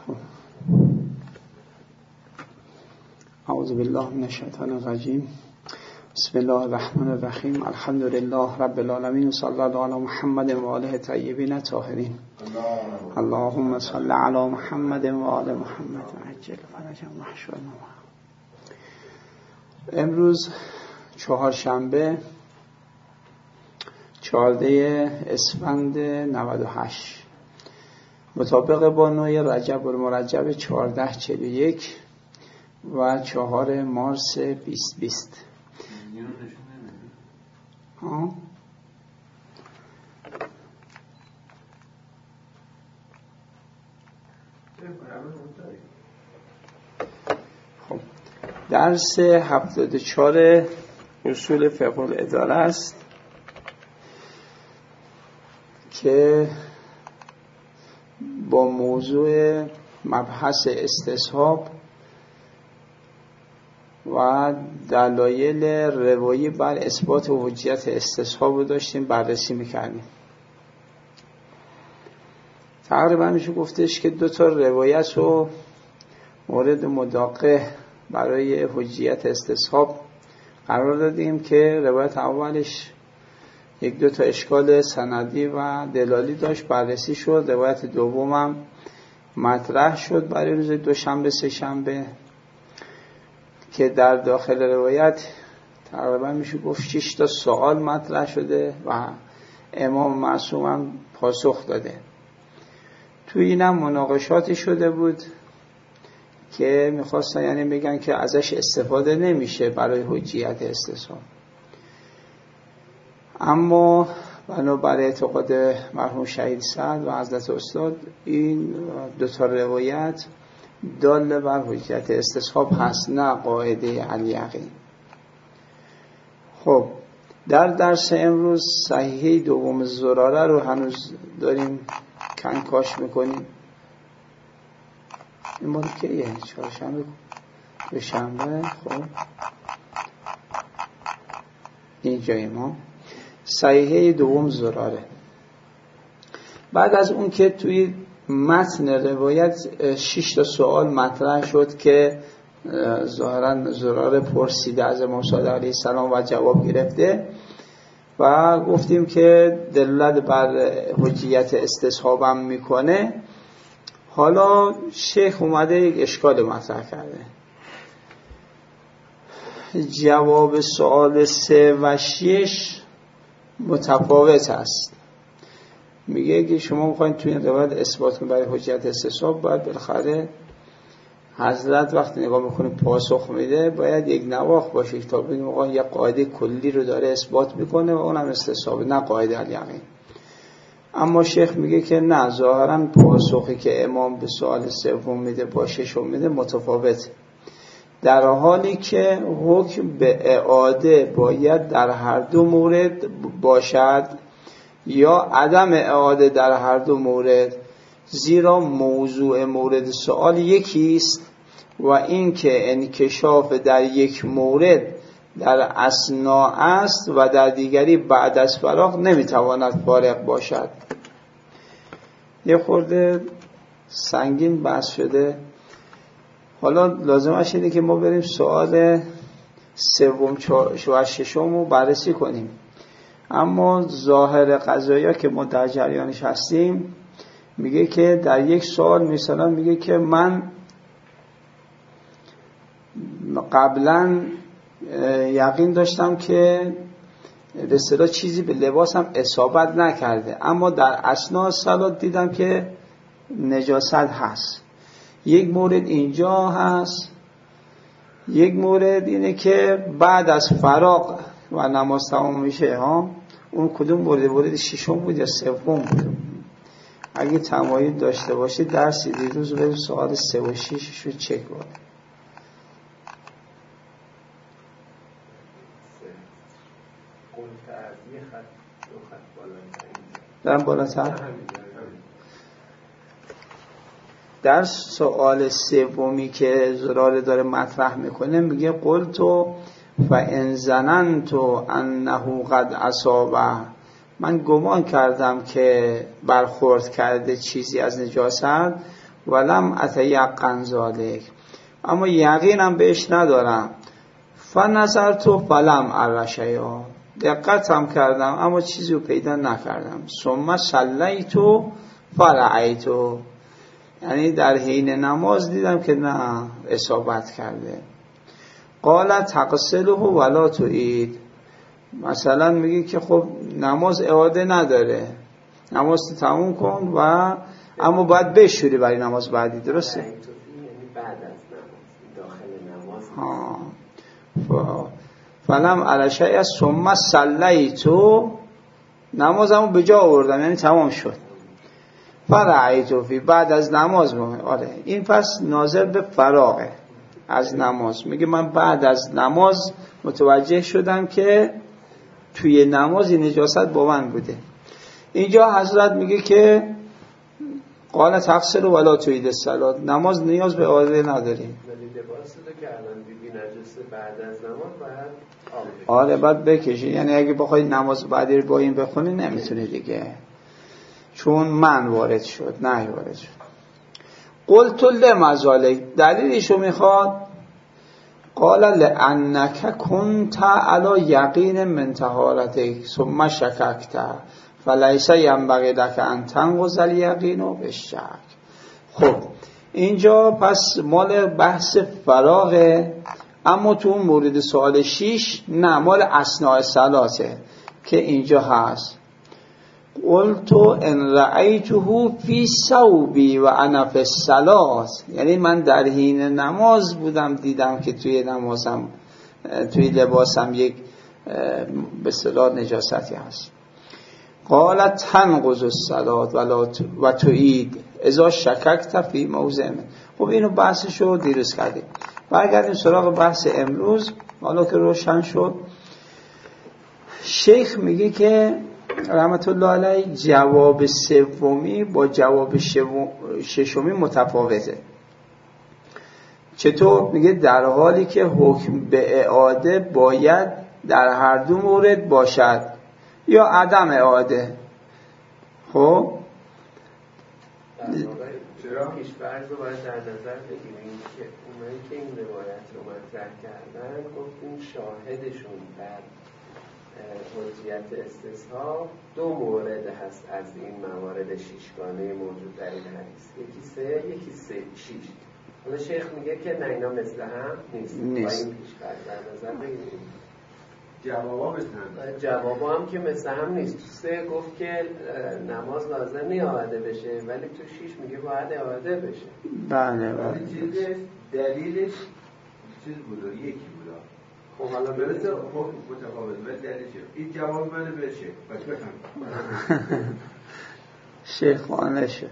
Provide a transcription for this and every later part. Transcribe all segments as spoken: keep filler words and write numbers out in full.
اعوذ بالله من الشیطان الرجیم. بسم الله الرحمن الرحیم. الحمد لله رب العالمین و صلی الله علی محمد و آله الطیبین الطاهرین. اللهم صل علی محمد و آل محمد و عجل فرجهم واحشرهم. امروز چهارشنبه چهارده اسفند نود و هشت مطابق با نوع رجب المرجب چهارده چهل و یک و چهار مارس بیست بیست. ها خب درس هفتاد و چهار اصول فقه الاداره است که با موضوع مبحث استصحاب و دلایل روایی بر اثبات حجیت استصحاب رو داشتیم بررسی میکردیم. تقریبا میشه گفتش که دو تا روایت رو مورد مداقه برای حجیت استصحاب قرار دادیم که روایت اولش یک دو تا اشکال سندی و دلالی داشت، بررسی شد. روایت دومم مطرح شد برای روز دوشنبه سه شنبه که در داخل روایت تقریبا میشه گفت شش تا سوال مطرح شده و امام معصوم هم پاسخ داده. تو اینم مناقشاتی شده بود که میخواستن یعنی بگن که ازش استفاده نمیشه برای حجیت استصحاب، اما بنابر اعتقاد مرحوم شهید سعد و حضرت استاد این دو تا روایت دال بر حجیت استصحاب هست، نه قاعده الیقین. خب در درس امروز صحیحه دوم زراره رو هنوز داریم کنکاش میکنیم. این مال کیه؟ چهارشنبه به شنبه. خب اینجای ما صحیحه دوم زراره. بعد از اون که توی متن روایت شش تا سوال مطرح شد که ظاهرا زراره پرسیده از امام صادق علیه السلام و جواب گرفته و گفتیم که دلالت بر حجیت استصحابم میکنه. حالا شیخ اومده یک اشکال مطرح کرده. جواب سوال سه و شش متفاوت است. میگه که شما میخواین توی این روایت اثبات کنید برای حجیت استصحاب، باید بالاخره حضرت وقتی نگاه میکنه پاسخ میده باید یک نواخت باشه تا بگیم آقا یک قاعده کلی رو داره اثبات میکنه و اونم استصحاب، نه قاعده الیقین. اما شیخ میگه که نه، ظاهرا پاسخی که امام به سوال سوم میده با ششم میده متفاوت، در حالی که حکم به اعاده باید در هر دو مورد باشد یا عدم اعاده در هر دو مورد، زیرا موضوع مورد سوال یکی است و این که انکشاف در یک مورد در اثنا است و در دیگری بعد از فراغ نمیتواند فارق باشد. یه خورده سنگین بحث شده. حالا لازمش اینه که ما بریم سوال سوم و ششم رو بررسی کنیم، اما ظاهر قضایا که ما در جریانش هستیم میگه که در یک سوال مثلا میگه که من قبلا یقین داشتم که به اصطلاح چیزی به لباسم اصابت نکرده، اما در اثناء صلات دیدم که نجاست هست. یک مورد اینجا هست، یک مورد اینه که بعد از فراغ و نماز تمام میشه. ها اون کدوم مورد؟ مورد ششم بود یا سوم بود؟ اگه تمایل داشته باشید درسی دیروز بریم سوال سه و شیشش رو چک کنیم. دارم بالاتر. در سوال سومی که زراره داره مطرح میکنه میگه قلتو و ان ظننتو انه قد اصابه، من گمان کردم که برخورد کرده چیزی از نجاست ولم اتیقن ذالک، اما یقینم بهش ندارم. فنظرت فلم ار شیئا، دقتم کردم اما چیزی رو پیدا نکردم. ثم صلیت فرأیت، یعنی در حین نماز دیدم که نه اصابت کرده. قال تغسله ولا تعید، مثلا میگه که خب نماز اعاده نداره، نماز تموم کن و اما باید بشوری برای نماز بعدی، درسته؟ یعنی بعد از نماز، داخل نماز. ها فلم علشه از ثم صلیتو، نمازمو به جا آوردم یعنی تمام شد. فرأیتو فی، بعد از نماز مهم. آره این پس ناظر به فراغه از نماز. میگه من بعد از نماز متوجه شدم که توی نماز این نجاست با من بوده. اینجا حضرت میگه که قال تغسل ولا تعید الصلاة، نماز نیاز به اعاده نداری. ولی لباس رو که الان دیدی نجسه بعد از نماز باید آب. آره باید بکشی، یعنی اگه بخوای نماز بعدی رو با این بخونی نمیتونی دیگه، چون من وارد شد نه وارد شد. قلت لما ذالک، دلیلشو میخواد. قال لانک کنت علی یقین من طهارتک ثم شککت فلیس ینبغی لک ان تنقض الیقین بالشک. خب اینجا پس مال بحث فراغه، اما تو اون مورد سوال شیش نه، مال اثناء صلاته که اینجا هست. قلتو ان رأیته فی ثوبی و انا فی الصلاة، یعنی من در حین نماز بودم دیدم که توی نمازم توی لباسم یک به اصطلاح نجاستی هست. قال تنقض الصلاة و تعید اذا شککت فی موضع. خب اینو بحثشو دیروز کردیم. برگردیم سراغ بحث امروز حالا که روشن شد. شیخ میگه که رحمت الله علیه جواب سومی با جواب ششمی متفاوته. چطور؟ میگه در حالی که حکم به اعاده باید در هر دو مورد باشد یا عدم اعاده. خب چرا پیش‌فرض رو باید در نظر بگیریم که اونایی که این روایت رو مطرح کردن گفتیم شاهدشون در حجیت استصحاب دو مورد هست از این موارد شیشگانه موجود در این حدیث، یکی سه یکی سه شیش. حالا شیخ میگه که نه اینا مثل هم نیست، نیست. با این پیش‌فرض در نظر بگیریم. جوابا مثل هم جوابا هم که مثل هم نیست. تو سه گفت که نماز لازم نی اعاده بشه، ولی تو شیش میگه باید اعاده بشه. بله بله. چیزش دلیلش چیز بود یکی بود. خب حالا برسه خب متفاوت ولی دلیلش این جواب منو بشه بس بفهم شیخ خانشه.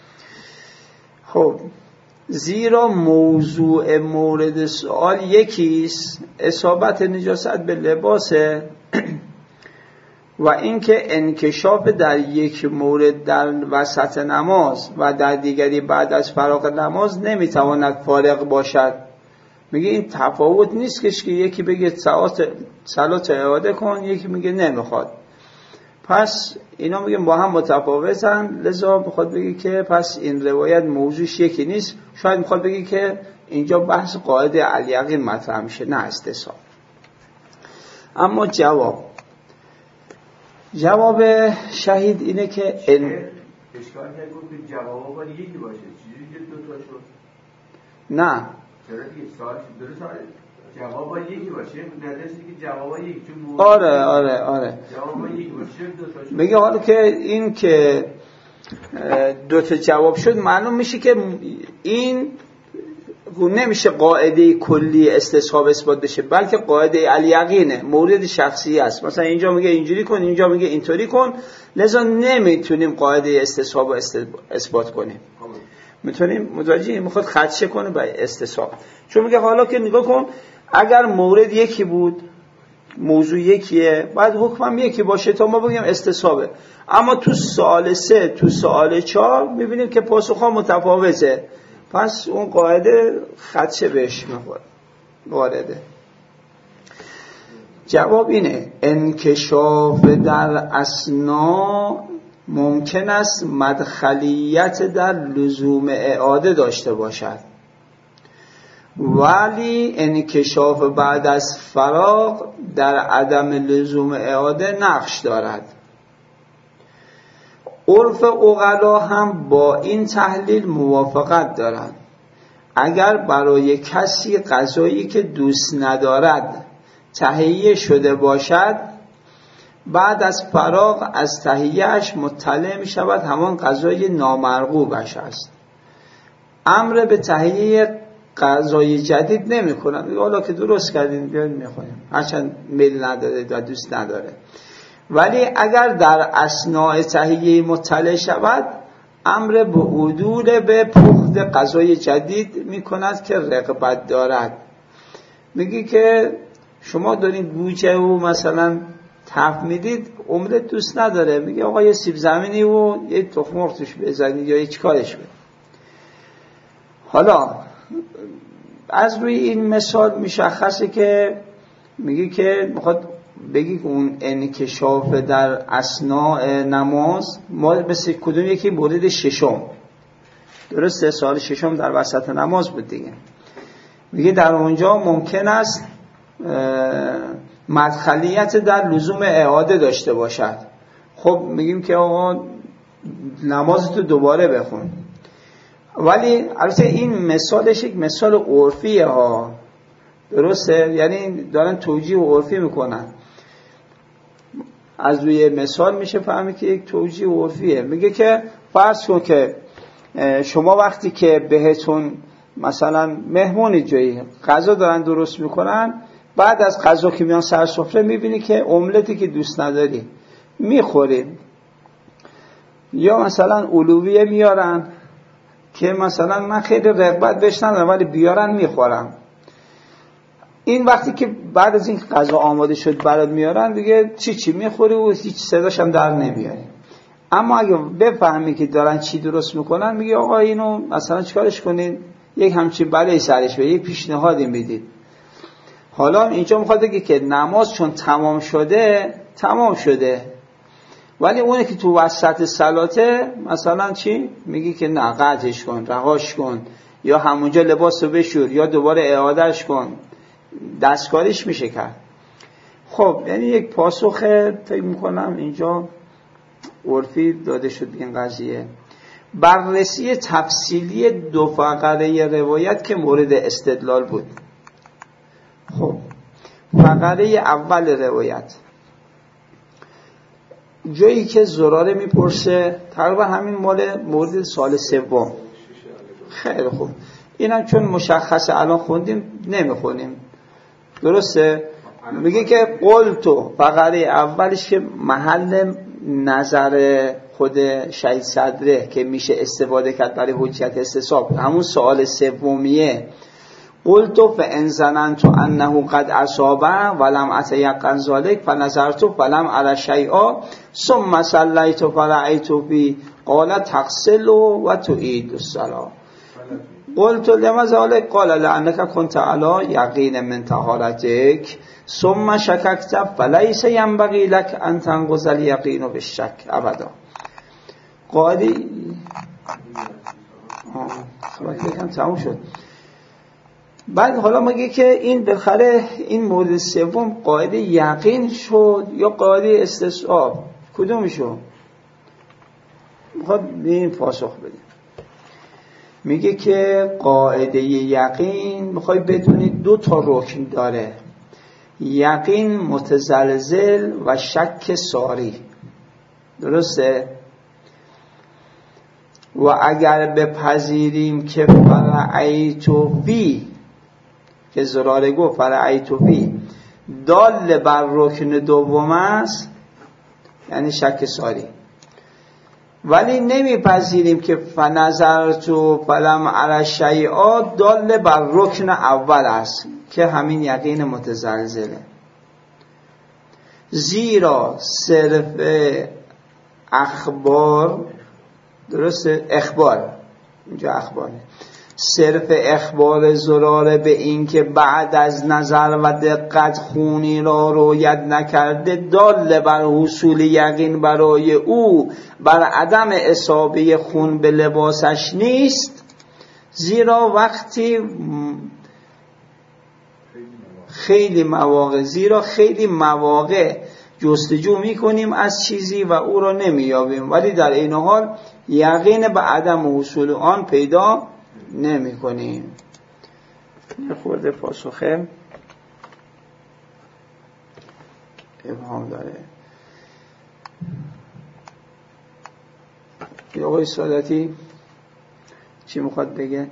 خب زیرا موضوع مورد سوال یکیست، اصابت نجاست به لباسه و اینکه انکشاف در یک مورد در وسط نماز و در دیگری بعد از فراغ نماز نمیتواند فارغ باشد. میگه این تفاوت نیست که یکی بگه صلات اعاده کن، یکی میگه نمیخواد. پس اینا میگن با هم متفاوتن، لذا میخواد بگی که پس این روایت موضوعش یکی نیست. شاید میخواد بگی که اینجا بحث قاعده الیقین مطرح میشه نه استصحاب. اما جواب جواب شهید اینه که اشکال کرد گفت که جوابا باید یکی باشه، چیزی که دو تا شد نه چرا دیگه سوال درست جواب باید یکی باشه، نداشتی که جواب یکی چون آره آره آره جواب یکی باشه دو تا شد. میگه حالا که این که دو تا جواب شد معلوم میشه که این نمیشه قاعده کلی استصحاب اثبات بشه، بلکه قاعده الیقینه، مورد شخصی است. مثلا اینجا میگه اینجوری کن، اینجا میگه اینطوری کن، لذا نمیتونیم قاعده استصحاب رو اثبات کنیم. میتونیم متوجه میخواد خدشه کنه به استصحاب، چون میگه حالا که نگاه کن اگر مورد یکی بود، موضوع یکیه، بعد حکمم یکی باشه تا ما بگیم استصحابه. اما تو سوال سه تو سوال چهار میبینیم که پاسخها متفاوته، پس اون قاعده خدشه بهش میخواد وارده. جواب اینه انکشاف در اثناء ممکن است مدخلیت در لزوم اعاده داشته باشد، ولی انکشاف بعد از فراغ در عدم لزوم اعاده نقش دارد. عرف عقلا هم با این تحلیل موافقت دارند. اگر برای کسی غذایی که دوست ندارد تهیه شده باشد، بعد از فراغ از تهیه‌اش مطلع می شود همان غذای نامرغوبش است. امر به تهیه غذای جدید نمی کنند. حالا که درست کردین بیاید میخوریم، هرچند میل نداره و دوست نداره. ولی اگر در اثناء تهیه مطلع شود، امر به عدول به پخت غذای جدید می کند که رغبت دارد. میگی که شما دارین گوجه و مثلا تف میدید، املت دوست نداره، میگه آقا یه سیب زمینی و یه تخم مرغ توش بزنید یا یه چیکارش کنید. حالا از روی این مثال مشخصه که میگه که میخواد بگی که اون انکشاف در اثناء نماز ما مثل کدوم یکی مورد ششم، درسته؟ سال ششم در وسط نماز بود دیگه. میگه در اونجا ممکن است مدخلیت در لزوم اعاده داشته باشد. خب میگیم که آقا نمازتو دوباره بخون، ولی البته این مثالش یک مثال عرفیه ها، درسته؟ یعنی دارن توجیه عرفی میکنن. از روی مثال میشه فهمید که یک توجیه عرفیه. میگه که فرض کن که شما وقتی که بهتون مثلا مهمونی جایی غذا دارن درست میکنن، بعد از غذا که میان سر سفره میبینی که املتی که دوست نداری میخوری، یا مثلا علویه میارن که مثلا من خیلی رغبت بهش ندارم ولی بیارن میخورم. این وقتی که بعد از این غذا آماده شد برات میارن، دیگه چی چی میخوری و هیچ صداش هم در نمیاری. اما اگه بفهمی که دارن چی درست میکنن، میگه آقا اینو مثلا چیکارش کنید، یک همچین بلایی سرش به یک پیشنهادی میدید. حالا اینجا میخواد بگه که نماز چون تمام شده تمام شده، ولی اونه که تو وسط صلاته مثلا چی میگی که نه قطعش کن، رهاش کن، یا همونجا لباسو بشور، یا دوباره اعادهش کن، دستکاریش میشه کرد. خب یعنی یک پاسخ فکر میکنم اینجا عرفی داده شد این قضیه. بررسی تفصیلی دو فقره روایت که مورد استدلال بود. خب فقره اول روایت، جایی که زراره میپرسه، تقریبا همین مال مورد سال سوم. خیلی خوب، اینم چون مشخصه الان خوندیم نمیخونیم، درسته؟ میگه که قلتو، فقره اولش که محل نظر خود شهید صدره که میشه استفاده کرد برای حجت استصحاب، همون سوال سومیه. قلتو فان ظننت انه قد اصابه ولم اتیقن ذلک فنظرت فلم ارى شیئا ثم صلیت فرأیت فی قال تغسل و تعید الصلاة. قلت لما ذلك قال لانك كنت على یقین من طهارتك ثم شککت فلیس ینبغی لك ان تنقض الیقین بالشک ابدا. قاعده خب یکم تموم شد. بعد حالا میگه که این بالاخره این مورد سوم قاعده یقین شد یا قاعده استصحاب، کدومشو میخواد این پاسخ بده؟ میگه که قاعده یقین میخوای بدونید دو تا رکن داره، یقین متزلزل و شک ساری، درسته؟ و اگر بپذیریم که فرعیتو فی، که زراره گفت فرعیتو فی دال بر رکن دوم است، یعنی شک ساری، ولی نمیپذیریم که فنظرتو فلم اری شیئا دال بر رکن اول است که همین یقین متزلزله. زیرا صرف اخبار، درسته؟ اخبار اینجا اخباره، صرف اخبار زراره به این که بعد از نظر و دقت خونی را رویت نکرده دال بر حصول یقین برای او بر عدم اصابه خون به لباسش نیست، زیرا وقتی خیلی مواقع زیرا خیلی مواقع جستجو میکنیم از چیزی و او را نمییابیم، ولی در این حال یقین به عدم حصول آن پیدا نمی کنیم. یه خورده پاسخه ابهام داره. یه آقای سادتی چی میخواد بگه؟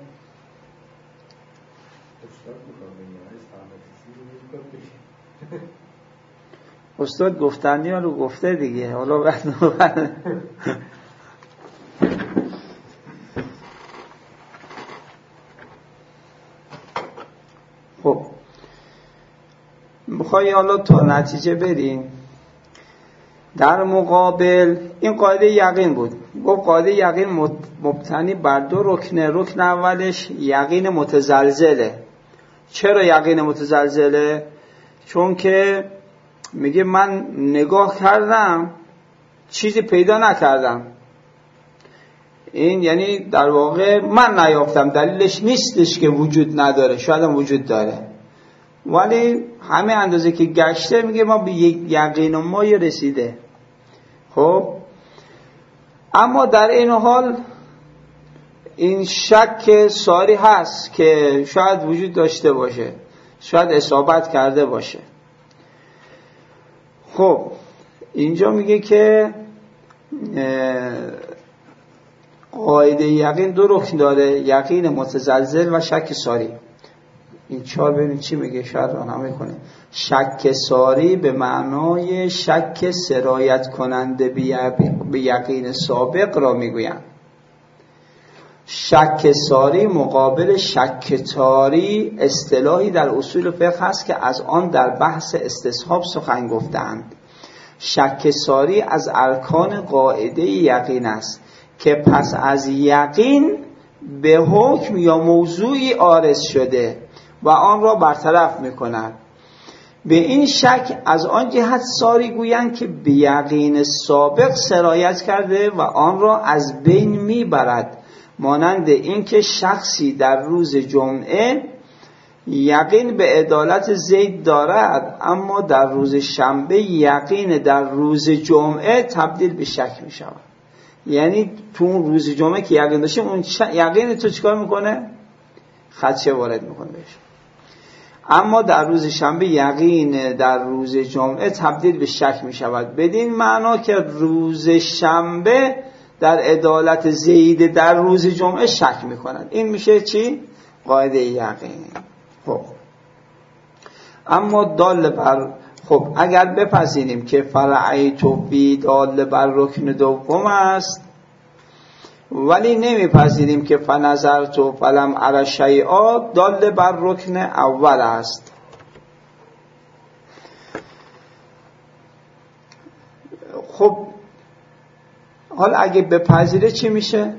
استاد گفتنی رو گفته دیگه، حالا بعد خب میخوایی حالا تا نتیجه بریم. در مقابل این قاعده یقین بود، گفت قاعده یقین مبتنی بر دو رکن. رکن اولش یقین متزلزله. چرا یقین متزلزله؟ چون که میگه من نگاه کردم چیزی پیدا نکردم، این یعنی در واقع من نیافتم، دلیلش نیستش که وجود نداره، شاید هم وجود داره، ولی همه اندازه که گشته میگه ما به یک یقین و ما رسیده. خب اما در این حال این شک ساری هست که شاید وجود داشته باشه، شاید اصابت کرده باشه. خب اینجا میگه که قاعده یقین دو رکن داره، یقین متزلزل و شک ساری. این چهار ببینید چی میگه، شاید راهنمایی کنه. شک ساری به معنای شک سرایت کننده به یقین سابق را میگویند. شک ساری مقابل شک تاری اصطلاحی در اصول فقه هست که از آن در بحث استصحاب سخن گفتند. شک ساری از ارکان قاعده یقین است که پس از یقین به حکم یا موضوعی عارض شده و آن را برطرف می‌کند. به این شک از آن جهت ساری گویند که به یقین سابق سرایت کرده و آن را از بین میبرد، مانند اینکه شخصی در روز جمعه یقین به عدالت زید دارد اما در روز شنبه یقین در روز جمعه تبدیل به شک می شود. یعنی تو اون روز جمعه که یقین داشته اون ش... یقین تو چیکار میکنه؟ خدشه وارد میکنه بهش. اما در روز شنبه یقین در روز جمعه تبدیل به شک می شود، بدین معنا که روز شنبه در عدالت زید در روز جمعه شک می کند. این میشه چی؟ قاعده یقین. خب اما دال بر خب اگر بپذیریم که فرعیت فی دال بر رکن دوم است، ولی نمیپذیریم که فنظرت فلم ار شیئا دال بر رکن اول است. خب حال اگه بپذیره چی میشه؟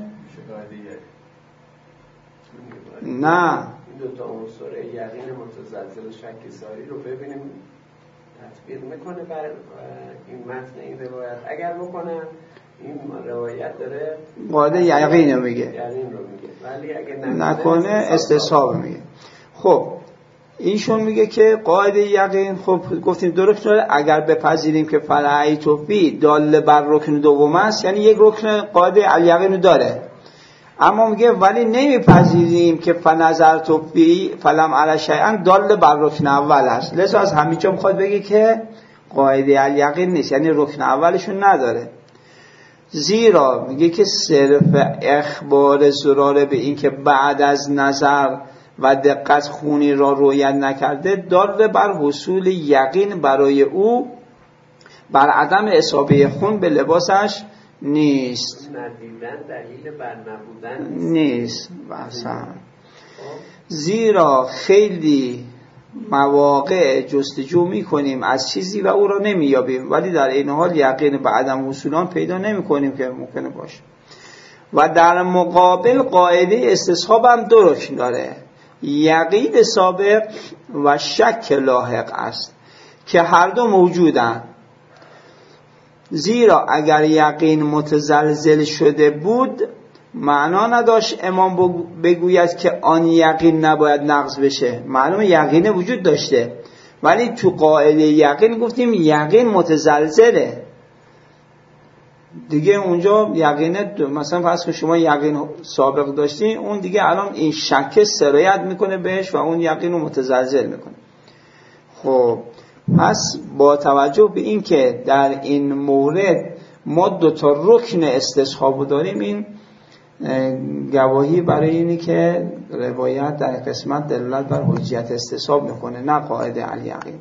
نه دو تا عنصر یقین متزلزل و شک ساری رو ببینیم تطبیق میکنه بر این متن این روایت. اگر بکنه این روایت داره قاعده یقین رو میگه، یقین رو میگه، ولی اگه نکنه استصحاب میگه. خب ایشون میگه که قاعده یقین، خب گفتیم درست داره اگر بپذیریم که فرعیت فی دال بر رکن دوم است، یعنی یک رکن قاعده الیقین داره، اما میگه ولی نمیپذیریم که فنظرت فی فلم ار شیئا دال بر رکن اول است. لذا از همینجا میخواد بگه که قاعده الیقین نیست، یعنی رکن اولشون نداره. زیرا میگه که صرف اخبار زراره به این که بعد از نظر و دقت خونی را رویت نکرده دال بر حصول یقین برای او بر عدم اصابه خون به لباسش نیست. ندیدن دلیل بر نبودن نیست بحثا. زیرا خیلی مواقع جستجو میکنیم از چیزی و او را نمییابیم، ولی در این حال یقین به عدم وصول آن پیدا نمیکنیم که ممکنه باشه. و در مقابل قاعده استصحاب هم دو رکن داره، یقین سابق و شک لاحق است که هر دو موجودن. زیرا اگر یقین متزلزل شده بود معنا نداشت امام بگوید که آن یقین نباید نقض بشه، معلومه یقین وجود داشته، ولی تو قاعده یقین گفتیم یقین متزلزله دیگه. اونجا یقینه مثلا فرض که شما یقین سابق داشتی، اون دیگه الان این شک سرایت میکنه بهش و اون یقین رو متزلزل میکنه. خب پس با توجه به این که در این مورد ما دو تا رکن استصحاب داریم، این گواهی برای اینی که روایت در قسمت دلالت بر حجیت استصحاب میکنه، نه قاعده الیقین.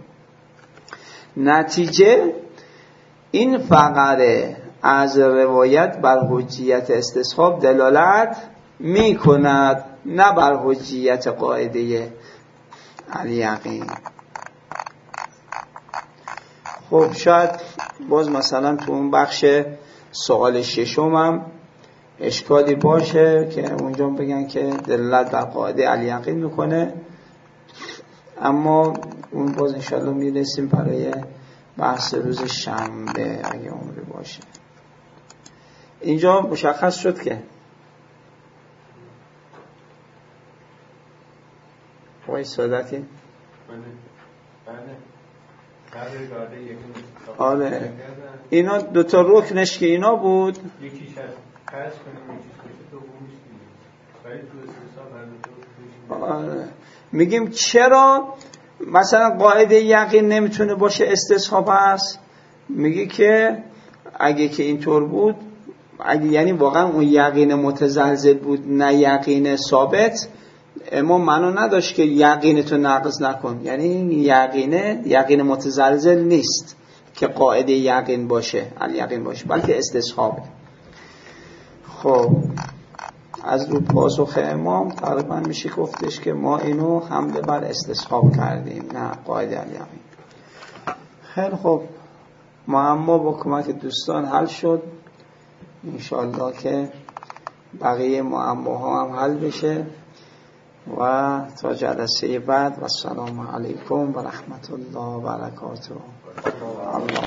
نتیجه این فقره از روایت بر حجیت استصحاب دلالت میکند، نه بر حجیت قاعده الیقین. خب شاید باز مثلا تو اون بخش سوال ششم هم اشکالی باشه که اونجا بگن که دلالت بر قاعده الیقین میکنه، اما اون باز انشاءالله میرسیم برای بحث روز شنبه اگه عمری باشه. اینجا مشخص شد که وای سادتی آره اینا دوتا رکنش که اینا بود، یکیش هست پس کنیم یکیش تو دومیش دیگه، ولی تو استصحاب هر دو آره. میگیم چرا مثلا قاعده یقین نمیتونه باشه استصحاب هست؟ میگی که اگه که اینطور بود، اگه یعنی واقعا اون یقین متزلزل بود نه یقین ثابت، اما منو نداشت که یقینتو نقض نکن، یعنی یقینه یقین متزلزل نیست که قاعده یقین باشه الیقین باشه، بلکه استصحابه. خب از رو پاسخ امام تقریبا میشه گفتش که ما اینو حمله بر استصحاب کردیم، نه قاعده الیقین. خیلی خب معما با کمک دوستان حل شد، انشاءالله که بقیه معماها هم حل بشه و تا جلسه بعد و السلام علیکم و رحمت الله و برکاته.